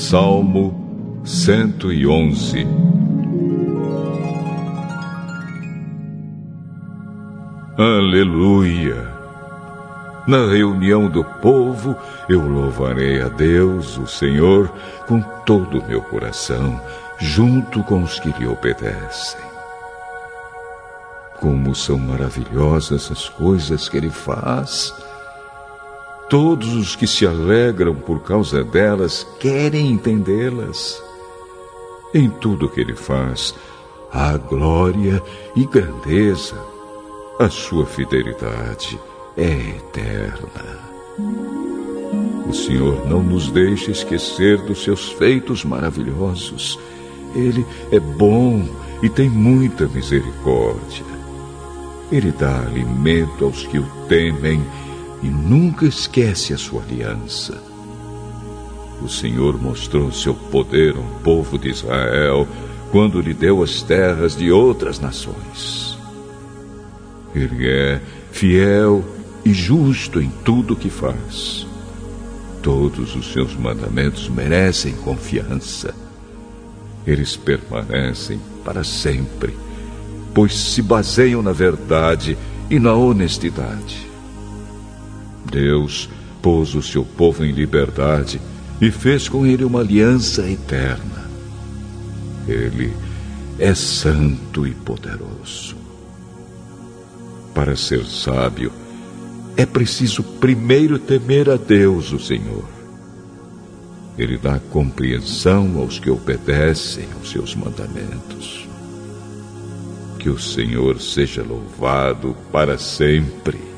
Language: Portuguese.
Salmo 111. Aleluia! Na reunião do povo, eu louvarei a Deus, o Senhor, com todo o meu coração, junto com os que lhe obedecem. Como são maravilhosas as coisas que Ele faz! Todos os que se alegram por causa delas querem entendê-las. Em tudo que Ele faz, há glória e grandeza. A sua fidelidade é eterna. O Senhor não nos deixa esquecer dos seus feitos maravilhosos. Ele é bom e tem muita misericórdia. Ele dá alimento aos que o temem e nunca esquece a sua aliança. O Senhor mostrou seu poder ao povo de Israel quando lhe deu as terras de outras nações. Ele é fiel e justo em tudo o que faz. Todos os seus mandamentos merecem confiança. Eles permanecem para sempre, pois se baseiam na verdade e na honestidade. Deus pôs o seu povo em liberdade e fez com ele uma aliança eterna. Ele é santo e poderoso. Para ser sábio, é preciso primeiro temer a Deus, o Senhor. Ele dá compreensão aos que obedecem aos seus mandamentos. Que o Senhor seja louvado para sempre.